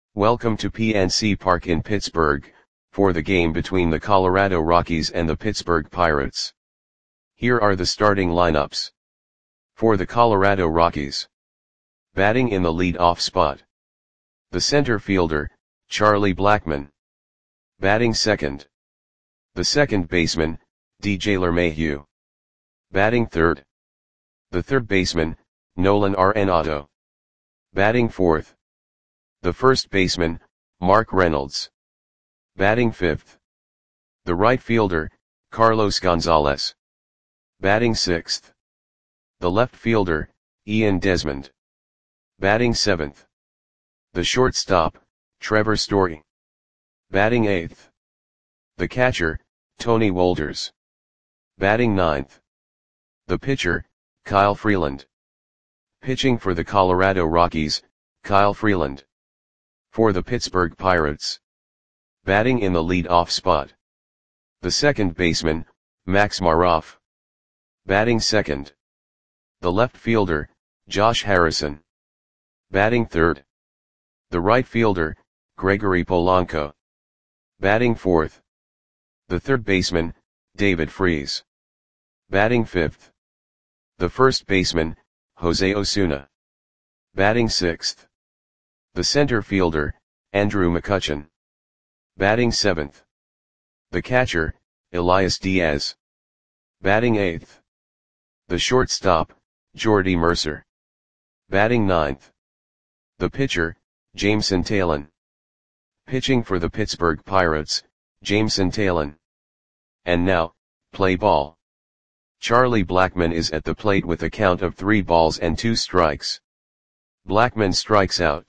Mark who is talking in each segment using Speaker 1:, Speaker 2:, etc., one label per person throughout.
Speaker 1: Welcome to PNC Park in Pittsburgh, for the game between the Colorado Rockies and the Pittsburgh Pirates. Here are the starting lineups. For the Colorado Rockies. Batting in the lead-off spot. The center fielder, Charlie Blackmon. Batting second. The second baseman, DJ LeMahieu. Batting third. The third baseman, Nolan Arenado. Batting fourth. The first baseman, Mark Reynolds. Batting fifth. The right fielder, Carlos Gonzalez. Batting sixth. The left fielder, Ian Desmond. Batting seventh. The shortstop, Trevor Story. Batting eighth. The catcher, Tony Wolders. Batting ninth. The pitcher, Kyle Freeland. Pitching for the Colorado Rockies, Kyle Freeland. For the Pittsburgh Pirates. Batting in the lead-off spot. The second baseman, Max Maroff. Batting second. The left fielder, Josh Harrison. Batting third. The right fielder, Gregory Polanco. Batting fourth. The third baseman, David Freese. Batting fifth. The first baseman, Jose Osuna. Batting sixth. The center fielder, Andrew McCutchen. Batting seventh. The catcher, Elias Diaz. Batting eighth. The shortstop, Jordy Mercer. Batting ninth. The pitcher, Jameson Taillon. Pitching for the Pittsburgh Pirates, Jameson Taillon. And now, play ball. Charlie Blackmon is at the plate with a count of 3 balls and 2 strikes. Blackmon strikes out.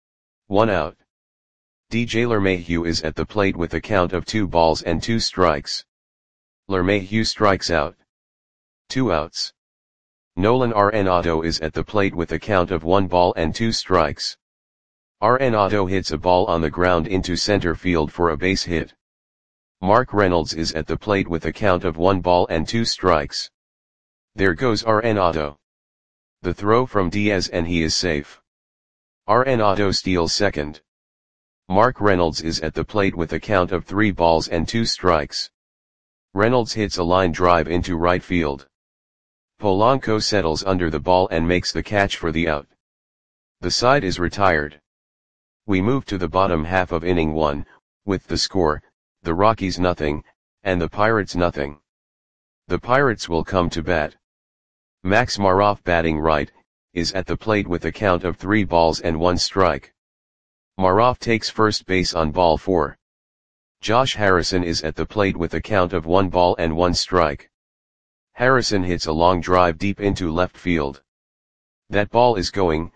Speaker 1: 1 out. DJ LeMahieu is at the plate with a count of 2 balls and 2 strikes. LeMahieu strikes out. 2 outs. Nolan Arenado is at the plate with a count of 1 ball and 2 strikes. Arenado hits a ball on the ground into center field for a base hit. Mark Reynolds is at the plate with a count of 1 ball and 2 strikes. There goes Arenado. The throw from Diaz and he is safe. Arenado steals second. Mark Reynolds is at the plate with a count of 3 balls and 2 strikes. Reynolds hits a line drive into right field. Polanco settles under the ball and makes the catch for the out. The side is retired. We move to the bottom half of inning 1, with the score, the Rockies nothing, and the Pirates nothing. The Pirates will come to bat. Max Maroff batting right, is at the plate with a count of 3 balls and 1 strike. Maroff takes first base on ball 4. Josh Harrison is at the plate with a count of 1 ball and 1 strike. Harrison hits a long drive deep into left field. That ball is gone.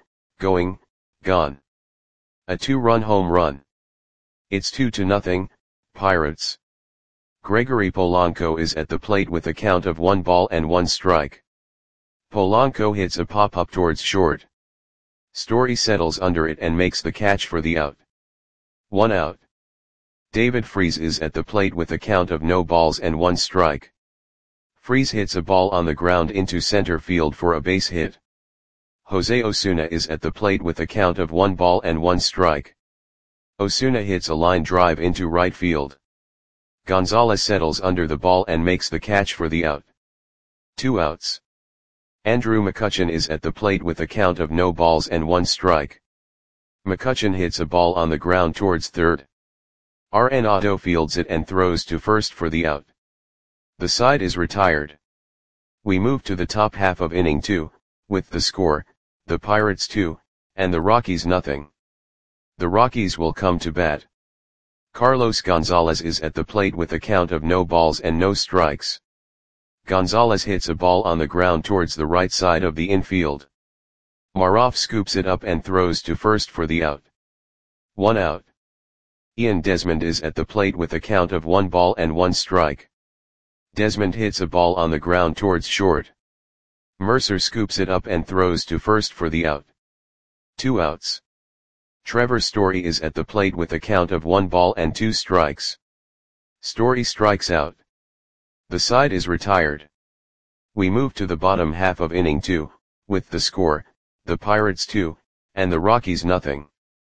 Speaker 1: A 2-run home run. It's 2-0, Pirates. Gregory Polanco is at the plate with a count of 1 ball and 1 strike. Polanco hits a pop-up towards short. Story settles under it and makes the catch for the out. 1 out. David Freese is at the plate with a count of no balls and 1 strike. Freese hits a ball on the ground into center field for a base hit. Jose Osuna is at the plate with a count of 1 ball and 1 strike. Osuna hits a line drive into right field. Gonzalez settles under the ball and makes the catch for the out. 2 outs. Andrew McCutchen is at the plate with a count of no balls and 1 strike. McCutchen hits a ball on the ground towards third. Arenado fields it and throws to first for the out. The side is retired. We move to the top half of inning 2, with the score, the Pirates 2, and the Rockies nothing. The Rockies will come to bat. Carlos Gonzalez is at the plate with a count of no balls and no strikes. Gonzalez hits a ball on the ground towards the right side of the infield. Maroff scoops it up and throws to first for the out. 1 out. Ian Desmond is at the plate with a count of 1 ball and 1 strike. Desmond hits a ball on the ground towards short. Mercer scoops it up and throws to first for the out. 2 outs. Trevor Story is at the plate with a count of 1 ball and 2 strikes. Story strikes out. The side is retired. We move to the bottom half of inning 2, with the score, the Pirates 2, and the Rockies nothing.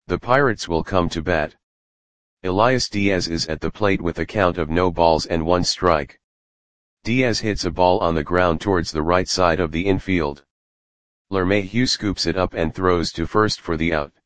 Speaker 1: The Pirates will come to bat. Elias Diaz is at the plate with a count of no balls and one strike. Diaz hits a ball on the ground towards the right side of the infield. LeMahieu scoops it up and throws to first for the out.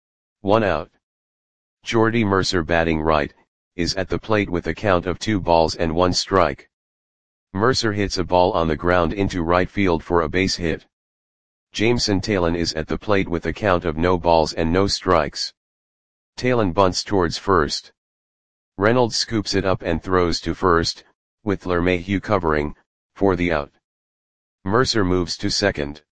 Speaker 1: 1 out. Jordy Mercer, batting right, is at the plate with a count of 2 balls and 1 strike. Mercer hits a ball on the ground into right field for a base hit. Jameson Taillon is at the plate with a count of no balls and no strikes. Taillon bunts towards first. Reynolds scoops it up and throws to first, with LeMahieu covering, for the out. Mercer moves to second.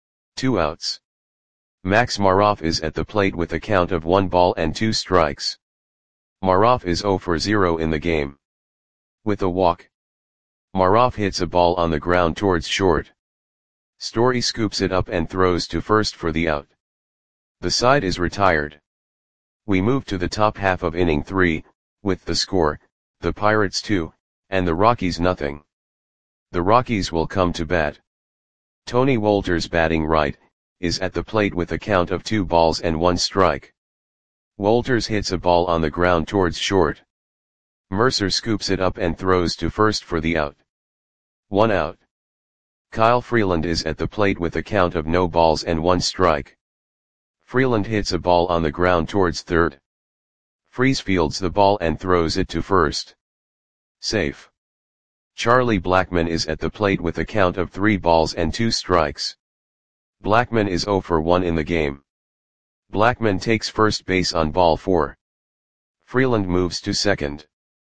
Speaker 1: 2 outs. Max Maroff is at the plate with a count of 1 ball and 2 strikes. Maroff is 0 for 0 in the game. With a walk. Maroff hits a ball on the ground towards short. Story scoops it up and throws to first for the out. The side is retired. We move to the top half of inning 3, with the score, the Pirates 2, and the Rockies nothing. The Rockies will come to bat. Tony Wolters, batting right, is at the plate with a count of 2 balls and 1 strike. Wolters hits a ball on the ground towards short. Mercer scoops it up and throws to first for the out. 1 out. Kyle Freeland is at the plate with a count of no balls and 1 strike. Freeland hits a ball on the ground towards third. Freese fields the ball and throws it to first. Safe. Charlie Blackmon is at the plate with a count of 3 balls and 2 strikes. Blackmon is 0 for 1 in the game. Blackmon takes first base on ball 4. Freeland moves to second.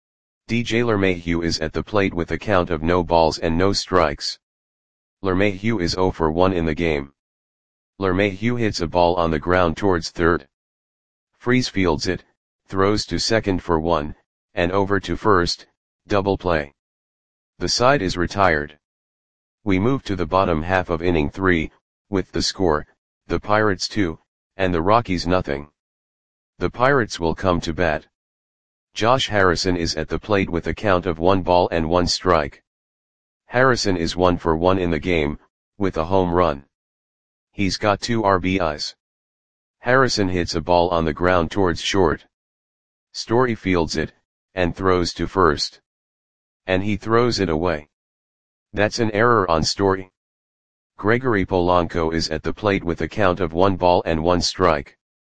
Speaker 1: DJ LeMahieu is at the plate with a count of no balls and no strikes. LeMahieu is 0 for 1 in the game. LeMahieu hits a ball on the ground towards third. Freese fields it, throws to second for 1, and over to first, double play. The side is retired. We move to the bottom half of inning 3, with the score, the Pirates 2, and the Rockies nothing. The Pirates will come to bat. Josh Harrison is at the plate with a count of 1 ball and 1 strike. Harrison is 1 for 1 in the game, with a home run. He's got 2 RBIs. Harrison hits a ball on the ground towards short. Story fields it, and throws to first. And he throws it away. That's an error on Story. Gregory Polanco is at the plate with a count of 1 ball and 1 strike.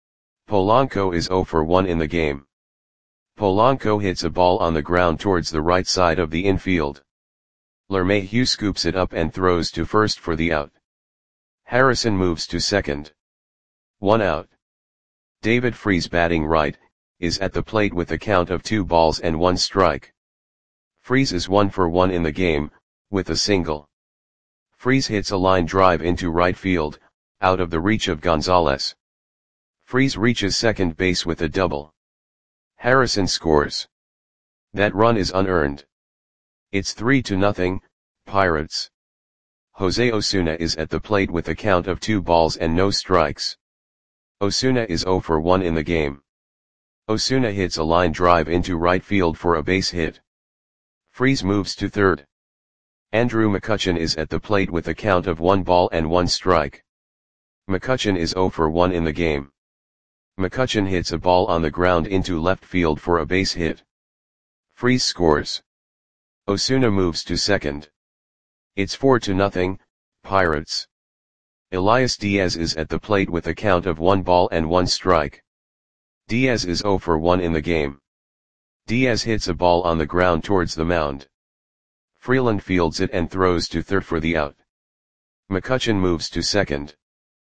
Speaker 1: Polanco is 0 for 1 in the game. Polanco hits a ball on the ground towards the right side of the infield. LeMahieu scoops it up and throws to first for the out. Harrison moves to second. 1 out. David Freese, batting right, is at the plate with a count of 2 balls and 1 strike. Freese is 1 for 1 in the game, with a single. Freese hits a line drive into right field, out of the reach of Gonzalez. Freese reaches second base with a double. Harrison scores. That run is unearned. It's 3-0, Pirates. Jose Osuna is at the plate with a count of 2 balls and no strikes. Osuna is 0 for 1 in the game. Osuna hits a line drive into right field for a base hit. Freese moves to third. Andrew McCutchen is at the plate with a count of 1 ball and 1 strike. McCutchen is 0 for 1 in the game. McCutchen hits a ball on the ground into left field for a base hit. Freese scores. Osuna moves to second. It's 4-0, Pirates. Elias Diaz is at the plate with a count of 1 ball and 1 strike. Diaz is 0 for 1 in the game. Diaz hits a ball on the ground towards the mound. Freeland fields it and throws to third for the out. McCutchen moves to second.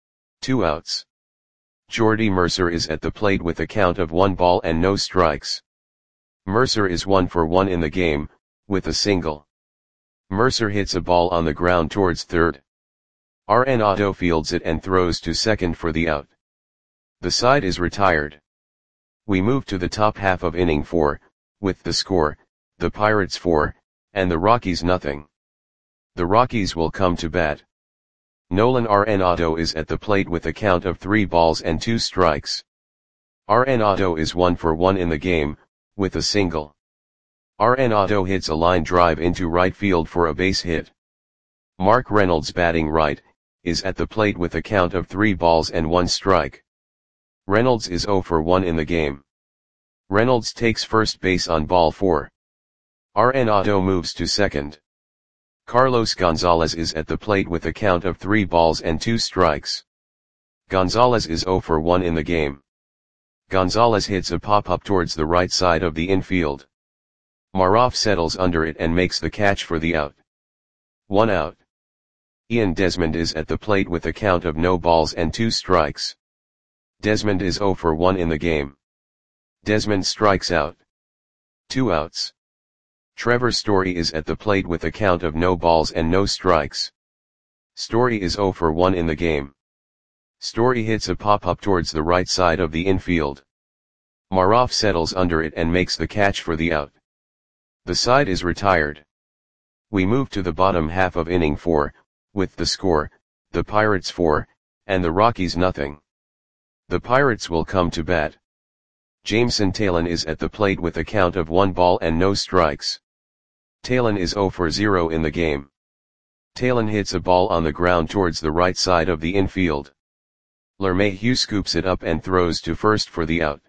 Speaker 1: 2 outs. Jordy Mercer is at the plate with a count of 1 ball and no strikes. Mercer is 1 for 1 in the game, with a single. Mercer hits a ball on the ground towards third. Arenado fields it and throws to second for the out. The side is retired. We move to the top half of inning 4, with the score, the Pirates 4, and the Rockies nothing. The Rockies will come to bat. Nolan Arenado is at the plate with a count of 3 balls and 2 strikes. Arenado is 1 for 1 in the game, with a single. Arenado hits a line drive into right field for a base hit. Mark Reynolds, batting right, is at the plate with a count of 3 balls and 1 strike. Reynolds is 0 for 1 in the game. Reynolds takes first base on ball 4. Arenado moves to second. Carlos Gonzalez is at the plate with a count of 3 balls and 2 strikes. Gonzalez is 0 for 1 in the game. Gonzalez hits a pop-up towards the right side of the infield. Maroff settles under it and makes the catch for the out. 1 out. Ian Desmond is at the plate with a count of no balls and 2 strikes. Desmond is 0 for 1 in the game. Desmond strikes out. 2 outs. Trevor Story is at the plate with a count of no balls and no strikes. Story is 0 for 1 in the game. Story hits a pop-up towards the right side of the infield. Maroff settles under it and makes the catch for the out. The side is retired. We move to the bottom half of inning 4, with the score, the Pirates 4, and the Rockies nothing. The Pirates will come to bat. Jameson Taillon is at the plate with a count of 1 ball and no strikes. Taillon is 0 for 0 in the game. Taillon hits a ball on the ground towards the right side of the infield. LeMahieu scoops it up and throws to first for the out.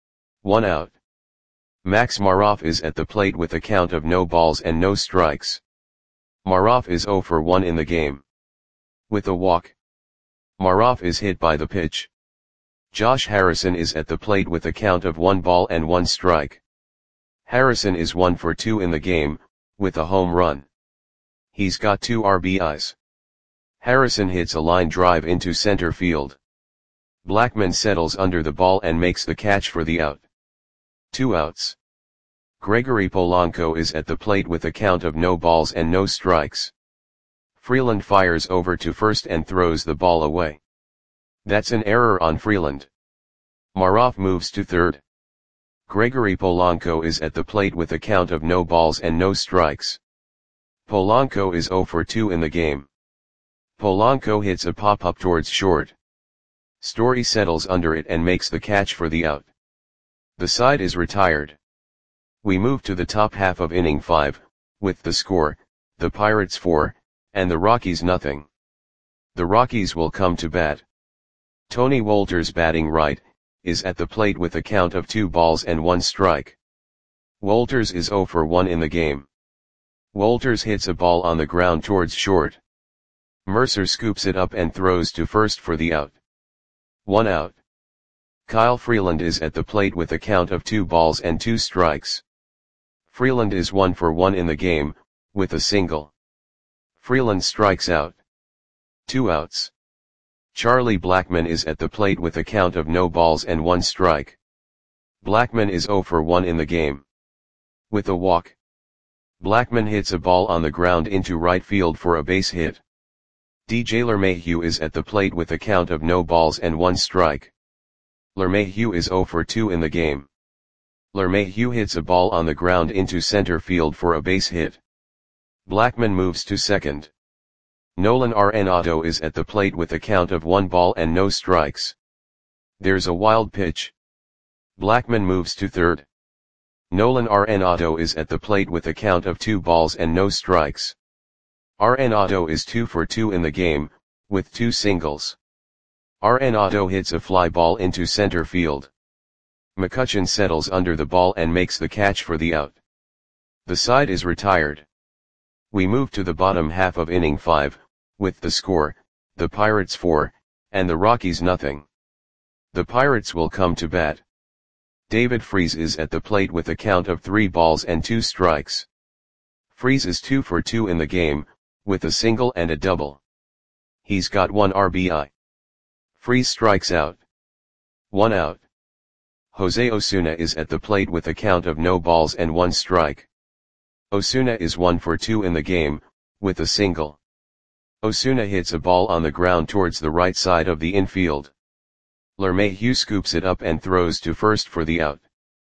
Speaker 1: 1 out. Max Maroff is at the plate with a count of no balls and no strikes. Maroff is 0 for 1 in the game. With a walk. Maroff is hit by the pitch. Josh Harrison is at the plate with a count of 1 ball and 1 strike. Harrison is 1 for 2 in the game, with a home run. He's got 2 RBIs. Harrison hits a line drive into center field. Blackman settles under the ball and makes the catch for the out. 2 outs. Gregory Polanco is at the plate with a count of no balls and no strikes. Freeland fires over to first and throws the ball away. That's an error on Freeland. Maroff moves to third. Gregory Polanco is at the plate with a count of no balls and no strikes. Polanco is 0 for 2 in the game. Polanco hits a pop-up towards short. Story settles under it and makes the catch for the out. The side is retired. We move to the top half of inning 5, with the score, the Pirates 4, and the Rockies nothing. The Rockies will come to bat. Tony Wolters batting right, is at the plate with a count of 2 balls and 1 strike. Wolters is 0 for 1 in the game. Wolters hits a ball on the ground towards short. Mercer scoops it up and throws to first for the out. 1 out. Kyle Freeland is at the plate with a count of 2 balls and 2 strikes. Freeland is 1 for 1 in the game, with a single. Freeland strikes out. 2 outs. Charlie Blackmon is at the plate with a count of no balls and 1 strike. Blackmon is 0 for 1 in the game. With a walk. Blackmon hits a ball on the ground into right field for a base hit. DJ LeMahieu is at the plate with a count of no balls and 1 strike. LeMahieu is 0 for 2 in the game. LeMahieu hits a ball on the ground into center field for a base hit. Blackmon moves to second. Nolan Arenado is at the plate with a count of 1 ball and no strikes. There's a wild pitch. Blackmon moves to third. Nolan Arenado is at the plate with a count of 2 balls and no strikes. Arenado is 2 for 2 in the game, with 2 singles. Arenado hits a fly ball into center field. McCutchen settles under the ball and makes the catch for the out. The side is retired. We move to the bottom half of inning 5, with the score, the Pirates 4, and the Rockies nothing. The Pirates will come to bat. David Freese is at the plate with a count of 3 balls and 2 strikes. Freese is 2 for 2 in the game, with a single and a double. He's got 1 RBI. Freese strikes out. 1 out. Jose Osuna is at the plate with a count of no balls and 1 strike. Osuna is 1 for 2 in the game, with a single. Osuna hits a ball on the ground towards the right side of the infield. LeMahieu scoops it up and throws to first for the out.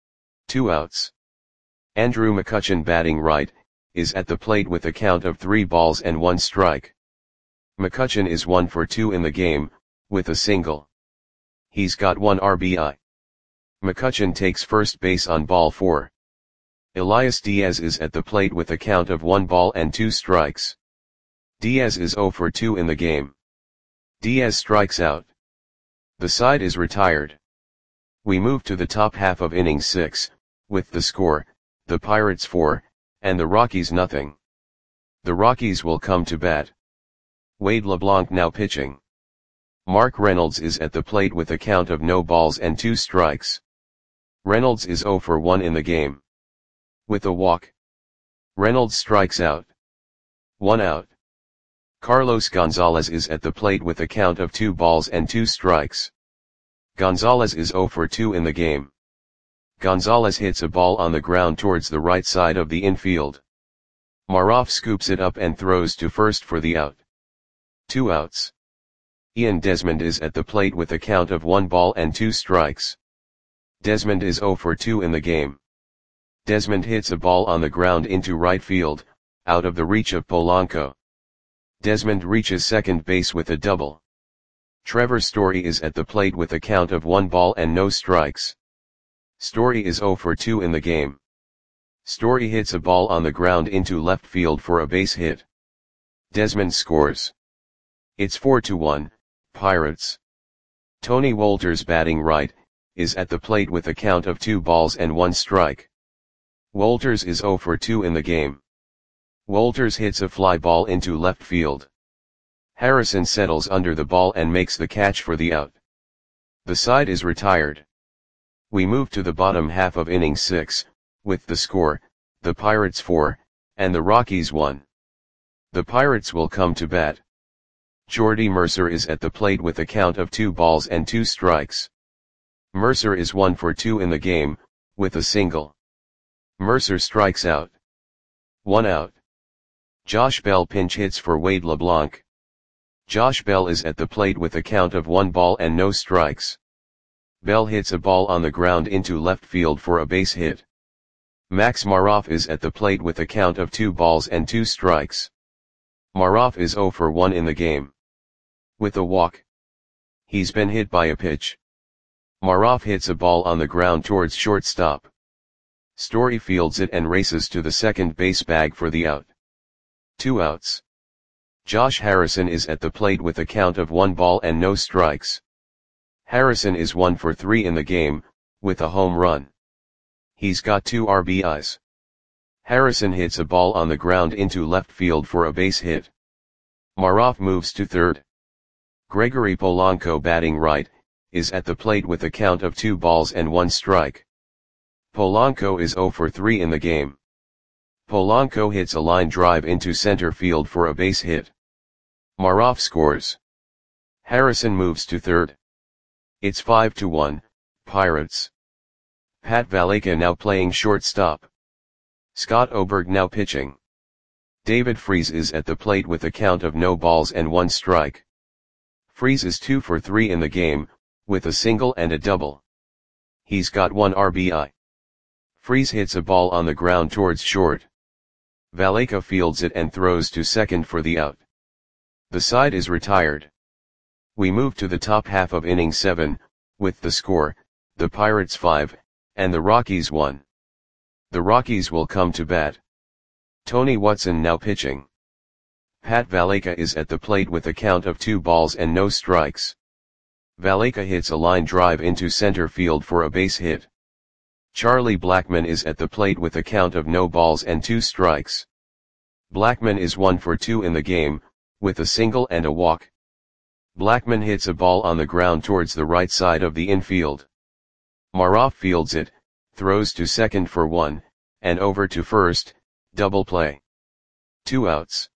Speaker 1: 2 outs. Andrew McCutchen batting right, is at the plate with a count of 3 balls and 1 strike. McCutchen is 1 for 2 in the game, with a single. He's got 1 RBI. McCutchen takes first base on ball 4. Elias Diaz is at the plate with a count of 1 ball and 2 strikes. Diaz is 0 for 2 in the game. Diaz strikes out. The side is retired. We move to the top half of inning 6, with the score, the Pirates 4, and the Rockies nothing. The Rockies will come to bat. Wade LeBlanc now pitching. Mark Reynolds is at the plate with a count of no balls and 2 strikes. Reynolds is 0 for 1 in the game. With a walk. Reynolds strikes out. 1 out. Carlos Gonzalez is at the plate with a count of 2 balls and 2 strikes. Gonzalez is 0 for 2 in the game. Gonzalez hits a ball on the ground towards the right side of the infield. Maroff scoops it up and throws to first for the out. 2 outs. Ian Desmond is at the plate with a count of 1 ball and 2 strikes. Desmond is 0 for 2 in the game. Desmond hits a ball on the ground into right field, out of the reach of Polanco. Desmond reaches second base with a double. Trevor Story is at the plate with a count of 1 ball and no strikes. Story is 0 for 2 in the game. Story hits a ball on the ground into left field for a base hit. Desmond scores. It's 4-1, Pirates. Tony Wolters, batting right, is at the plate with a count of 2 balls and 1 strike. Wolters is 0 for 2 in the game. Wolters hits a fly ball into left field. Harrison settles under the ball and makes the catch for the out. The side is retired. We move to the bottom half of inning 6, with the score, the Pirates 4, and the Rockies 1. The Pirates will come to bat. Jordy Mercer is at the plate with a count of 2 balls and 2 strikes. Mercer is 1 for 2 in the game, with a single. Mercer strikes out. 1 out. Josh Bell pinch hits for Wade LeBlanc. Josh Bell is at the plate with a count of 1 ball and no strikes. Bell hits a ball on the ground into left field for a base hit. Max Maroff is at the plate with a count of 2 balls and 2 strikes. Maroff is 0 for 1 in the game. With a walk. He's been hit by a pitch. Maroff hits a ball on the ground towards shortstop. Story fields it and races to the second base bag for the out. 2 outs. Josh Harrison is at the plate with a count of 1 ball and no strikes. Harrison is 1 for 3 in the game, with a home run. He's got 2 RBIs. Harrison hits a ball on the ground into left field for a base hit. Maroff moves to third. Gregory Polanco, batting right, is at the plate with a count of 2 balls and 1 strike. Polanco is 0 for 3 in the game. Polanco hits a line drive into center field for a base hit. Maroff scores. Harrison moves to third. It's 5-1, Pirates. Pat Valaika now playing shortstop. Scott Oberg now pitching. David Freese is at the plate with a count of no balls and 1 strike. Freese is 2 for 3 in the game, with a single and a double. He's got 1 RBI. Freese hits a ball on the ground towards short. Valaika fields it and throws to second for the out. The side is retired. We move to the top half of inning 7, with the score, the Pirates 5, and the Rockies 1. The Rockies will come to bat. Tony Watson now pitching. Pat Valaika is at the plate with a count of 2 balls and no strikes. Valaika hits a line drive into center field for a base hit. Charlie Blackmon is at the plate with a count of no balls and 2 strikes. Blackmon is 1 for 2 in the game, with a single and a walk. Blackmon hits a ball on the ground towards the right side of the infield. Maroff fields it, throws to second for 1, and over to first, double play. 2 outs.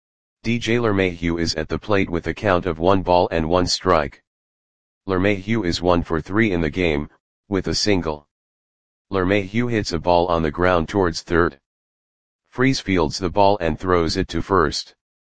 Speaker 1: DJ LeMahieu is at the plate with a count of 1 ball and 1 strike. LeMahieu is 1 for 3 in the game, with a single. LeMahieu hits a ball on the ground towards third. Freese fields the ball and throws it to first.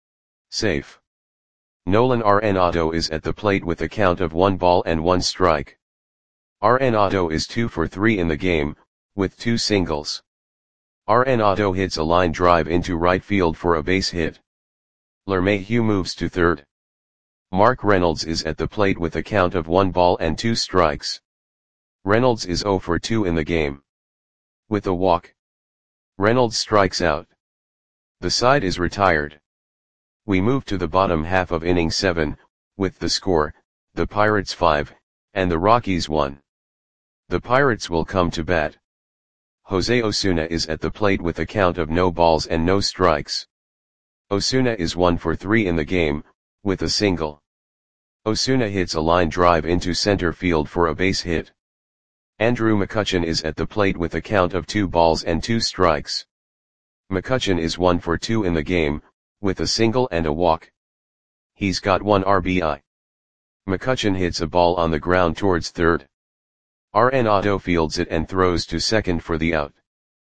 Speaker 1: Safe. Nolan Arenado is at the plate with a count of 1 ball and 1 strike. Arenado is 2 for 3 in the game, with 2 singles. Arenado hits a line drive into right field for a base hit. LeMahieu moves to third. Mark Reynolds is at the plate with a count of 1 ball and 2 strikes. Reynolds is 0 for 2 in the game. With a walk. Reynolds strikes out. The side is retired. We move to the bottom half of inning 7, with the score, the Pirates 5, and the Rockies 1. The Pirates will come to bat. Jose Osuna is at the plate with a count of no balls and no strikes. Osuna is 1 for 3 in the game, with a single. Osuna hits a line drive into center field for a base hit. Andrew McCutchen is at the plate with a count of 2 balls and 2 strikes. McCutchen is 1 for 2 in the game, with a single and a walk. He's got 1 RBI. McCutchen hits a ball on the ground towards third. Arenado fields it and throws to second for the out.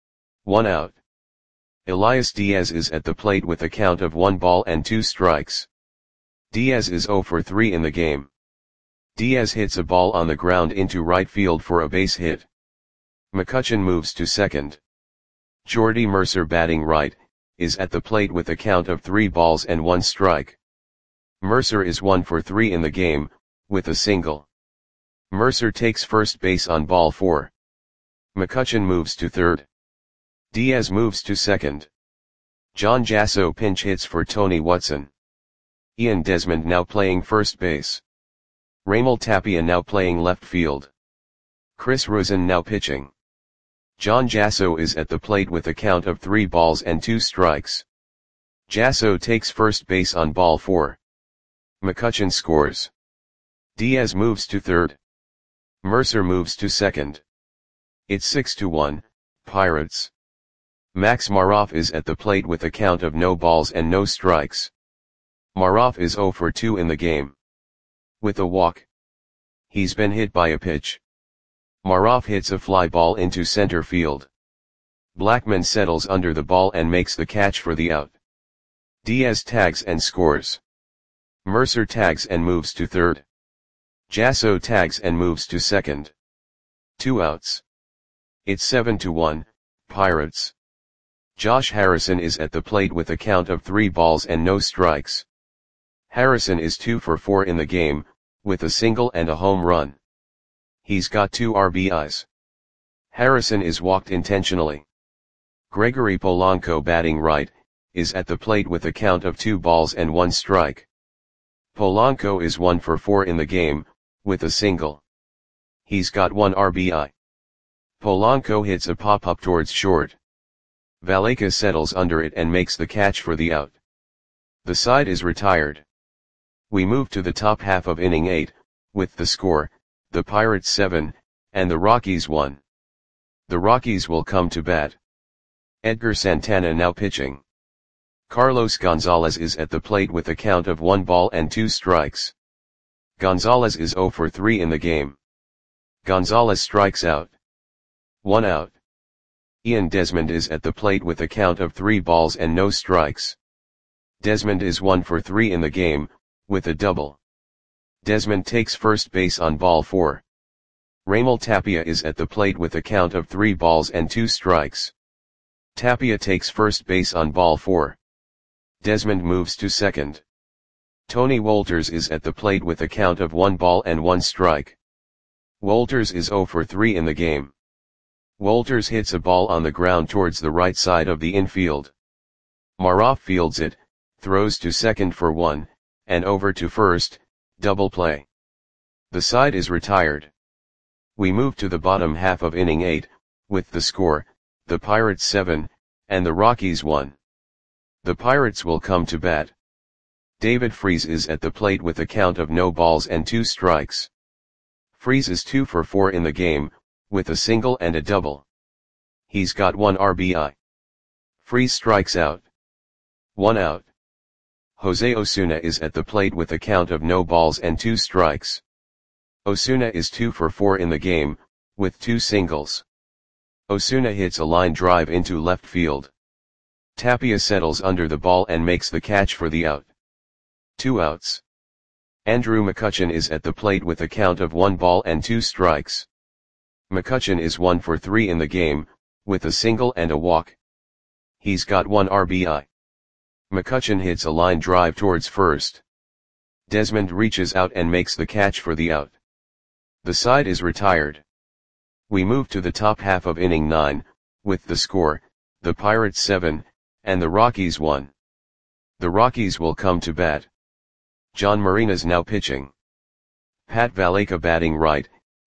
Speaker 1: 1 out. Elias Diaz is at the plate with a count of 1 ball and 2 strikes. Diaz is 0 for 3 in the game. Diaz hits a ball on the ground into right field for a base hit. McCutchen moves to second. Jordy Mercer, batting right, is at the plate with a count of 3 balls and 1 strike. Mercer is 1 for 3 in the game, with a single. Mercer takes first base on ball 4. McCutchen moves to third. Diaz moves to second. John Jasso pinch hits for Tony Watson. Ian Desmond now playing first base. Raimel Tapia now playing left field. Chris Rosen now pitching. John Jasso is at the plate with a count of 3 balls and 2 strikes. Jasso takes first base on ball 4. McCutchen scores. Diaz moves to third. Mercer moves to second. It's 6-1, Pirates. Max Maroff is at the plate with a count of no balls and no strikes. Maroff is 0 for 2 in the game. With a walk. He's been hit by a pitch. Maroff hits a fly ball into center field. Blackman settles under the ball and makes the catch for the out. Diaz tags and scores. Mercer tags and moves to third. Jasso tags and moves to second. 2 outs. It's 7-1, Pirates. Josh Harrison is at the plate with a count of 3 balls and no strikes. Harrison is 2 for 4 in the game, with a single and a home run. He's got 2 RBIs. Harrison is walked intentionally. Gregory Polanco, batting right, is at the plate with a count of 2 balls and 1 strike. Polanco is 1 for 4 in the game, with a single. He's got 1 RBI. Polanco hits a pop-up towards short. Valaika settles under it and makes the catch for the out. The side is retired. We move to the top half of inning 8, with the score, the Pirates 7, and the Rockies 1. The Rockies will come to bat. Edgar Santana now pitching. Carlos Gonzalez is at the plate with a count of 1 ball and 2 strikes. Gonzalez is 0 for 3 in the game. Gonzalez strikes out. 1 out. Ian Desmond is at the plate with a count of 3 balls and no strikes. Desmond is 1 for 3 in the game, with a double. Desmond takes first base on ball 4. Raimel Tapia is at the plate with a count of 3 balls and 2 strikes. Tapia takes first base on ball 4. Desmond moves to second. Tony Wolters is at the plate with a count of 1 ball and 1 strike. Wolters is 0 for 3 in the game. Wolters hits a ball on the ground towards the right side of the infield. Maroff fields it, throws to second for 1, and over to first, double play. The side is retired. We move to the bottom half of inning 8, with the score, the Pirates 7, and the Rockies 1. The Pirates will come to bat. David Freese is at the plate with a count of no balls and 2 strikes. Freese is 2 for 4 in the game, with a single and a double. He's got 1 RBI. Freese strikes out. 1 out. Jose Osuna is at the plate with a count of no balls and 2 strikes. Osuna is 2 for 4 in the game, with 2 singles. Osuna hits a line drive into left field. Tapia settles under the ball and makes the catch for the out. 2 outs. Andrew McCutchen is at the plate with a count of 1 ball and 2 strikes. McCutchen is 1 for 3 in the game, with a single and a walk. He's got 1 RBI. McCutchen hits a line drive towards first. Desmond reaches out and makes the catch for the out. The side is retired. We move to the top half of inning 9, with the score, the Pirates 7, and the Rockies 1. The Rockies will come to bat. John Marinas now pitching. Pat Valaika, batting right,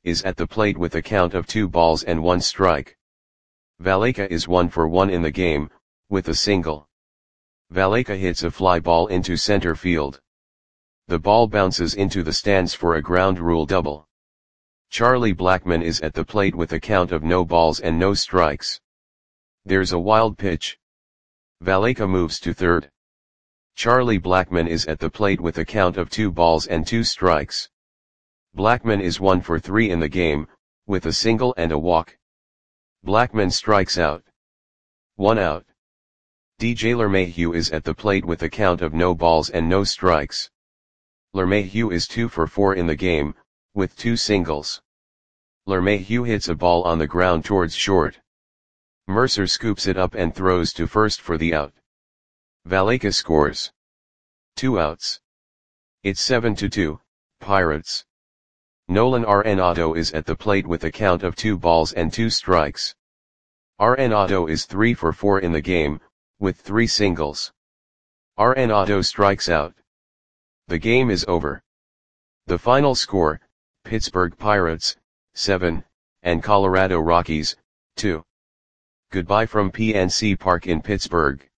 Speaker 1: is at the plate with a count of 2 balls and 1 strike. Valleca is 1 for 1 in the game, with a single. Valleca hits a fly ball into center field. The ball bounces into the stands for a ground rule double. Charlie Blackmon is at the plate with a count of no balls and no strikes. There's a wild pitch. Valleca moves to third. Charlie Blackmon is at the plate with a count of 2 balls and 2 strikes. Blackmon is 1 for 3 in the game, with a single and a walk. Blackmon strikes out. 1 out. DJ LeMahieu is at the plate with a count of no balls and no strikes. LeMahieu is 2 for 4 in the game, with 2 singles. LeMahieu hits a ball on the ground towards short. Mercer scoops it up and throws to first for the out. Valleca scores. 2 outs. It's 7-2, Pirates. Nolan Arenado is at the plate with a count of 2 balls and 2 strikes. Arenado is 3 for 4 in the game, with 3 singles. Arenado strikes out. The game is over. The final score, Pittsburgh Pirates, 7, and Colorado Rockies, 2. Goodbye from PNC Park in Pittsburgh.